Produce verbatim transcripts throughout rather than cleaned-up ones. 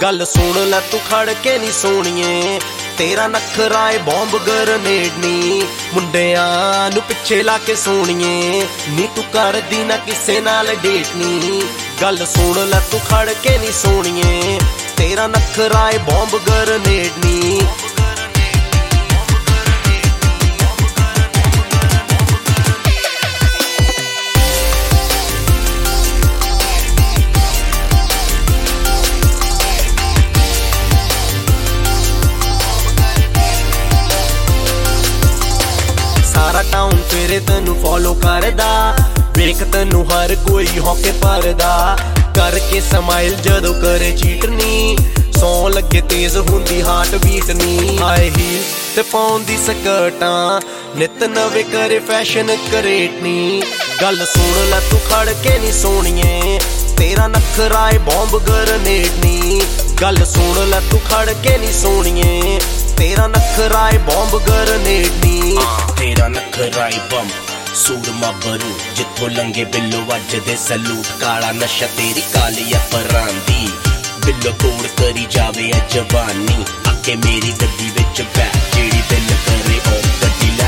गल सुन लै तू खड़ के नी सोनिए तेरा नखरा ए बॉम्ब गरनेड नी मुंडियां नू पिछे ला के सोनिए नी तू कर दी ना किसे नाल डेट नी गल सुन लै तू खड़ के नी सोनिए तेरा नखरा ए बॉम्ब गरनेड नी टाउन तेरे तेनू फॉलो करदा वेख तेनू हर कोई हौके भरदा करके समाइल जदों करे चीट नी सौ लगे तेज हुंदी हार्ट बीट नी हाई हील ते पाउंदी स्कर्टां नित नवे करे फैशन करेट नी गल सुन लै तू खड़ के नी सोनिए तेरा नखरा ए बॉम्ब गरनेड नी गल सुन लै तू खड़ के नी सोनिए तेरा नखरा ए बॉम्ब गरनेड नी तेरा नखरा ए बंब सूरमा बरू जिथों लंगे बिल्लो वजदे सलूट काला नशा तेरी काली परांदी बिल्लो तोड़ करी जावे ए जवानी आके मेरी गड्डी विच बैठ जेड़ी दिल करे ओ गड्डी लै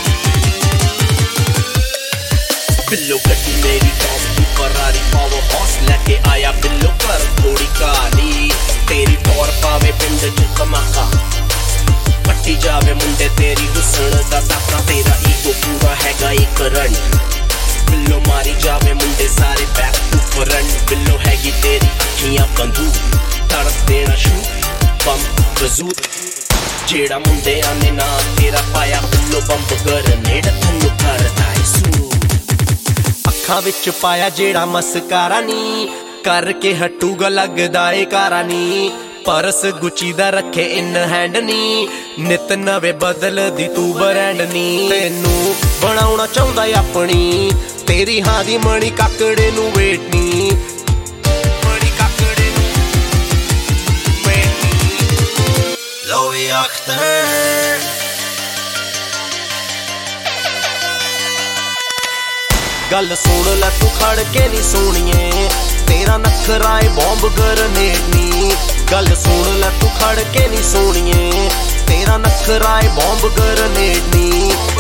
बिल्लो गड्डी मेरी टॉप की फरारी पावर हॉर्स लेके आया बिल्लो कर थोड़ी काली तेरी टॉर पावे पिंड च धमाका पट्टी जावे मुंडे तेरी हुस्न दा ताका तेरा ईगो पूरा हैगा एक रंट बिल्लो मारी जावे मुंडे सारे बैक टू फ्रंट बिल्लो हैगी तेरी अखियां बंदूक तड़प देना शू बंब बजूद जेड़ा मुंडे आने ना तेरा पाया बिल्लो बंब गरनेड थनु करदा है सू अखां विच पाया जेड़ा मस्कारा नी करके हटूगा लगदा ए कारा नी परस गुची दा रखे इन हैंड नी नित नवे बदल दी तू ब्रांड नी तेनू बनाउणा चाहुंदा अपनी तेरी हां दी मणी काकड़े नू वेट नी मणी काकड़े नू वेट नी लोई अख्तर गल सुन लै तू खड़ के नी सोनिए तेरा नखरा ए बॉम्ब गरनेड नी गल सुन लै तू खड़ के नी सोनिए तेरा नखरा ए बॉम्ब गरनेड नी